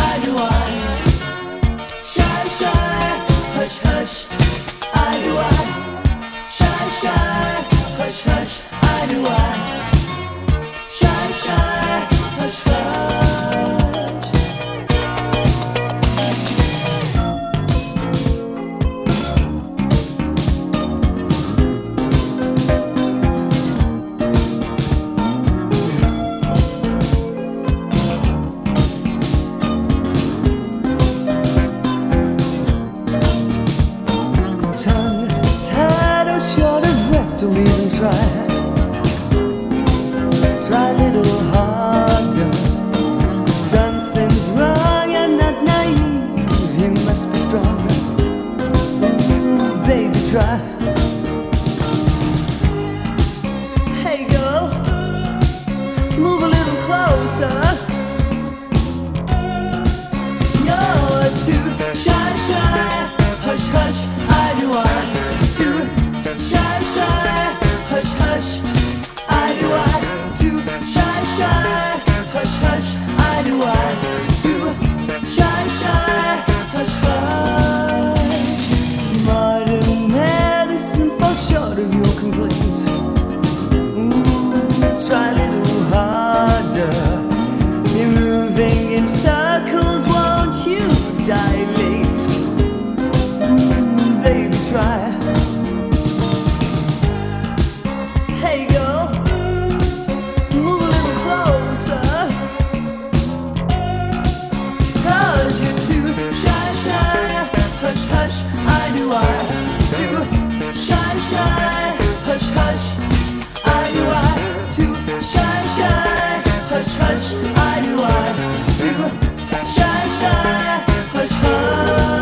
I do I. Shy, shy, hush, hush, I do I. Shy, shy, hush, hush, I do I. Shy, shy, hush, hush. Tongue tied or short of breath, don't even try. Try a little harder. Something's wrong, you're not naive, you must be stronger. Ooh, baby, try. Hey girl, move a little closer. You're too shy, shy, hush, hush, I do I. Too shy, shy, hush, hush, I do I. Too shy, shy, hush, hush, I do I. Too shy, shy, hush, hush. Modern medicine falls short of your complaints. Ooh, try a little harder. You're moving in circles, won't you dilate? Baby, try. Hey girl, move a little closer. 'Cause you're too shy, shy, hush, hush, I do I. Too shy, shy, hush, hush, I do I. Too shy, shy, hush, hush, I do I. Too shy, shy, hush, hush.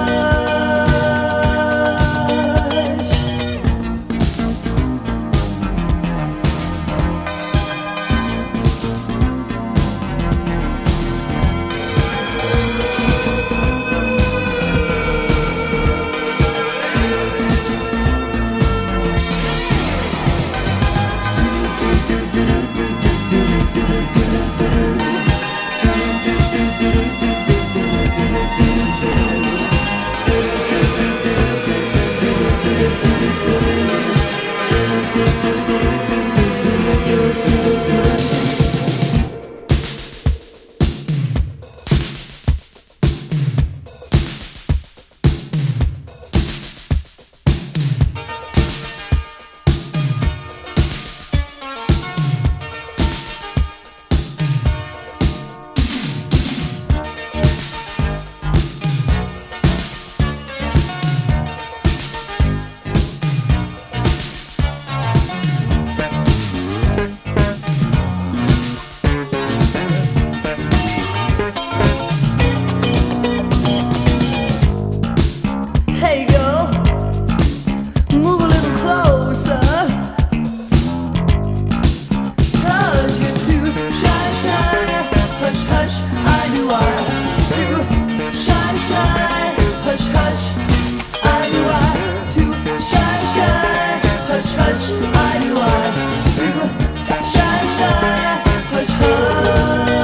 Hey girl, move a little closer. 'Cause you're too shy, shy, hush, hush, I do I. Too shy, shy, hush, hush, I do I. Too shy, shy, hush, hush, I do I. Too shy, shy, hush, hush.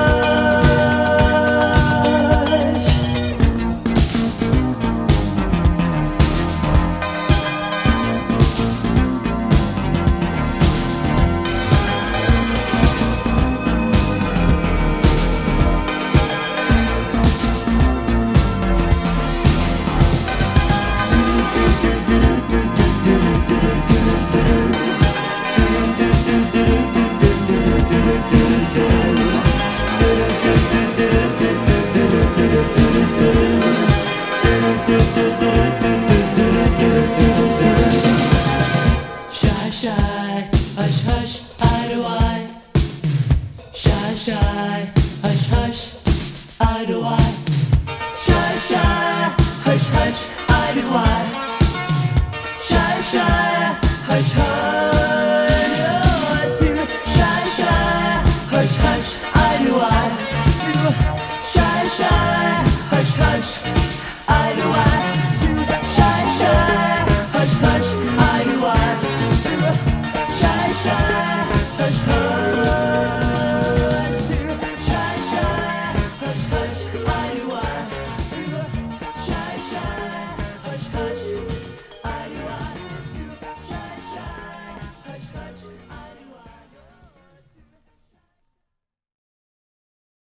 Do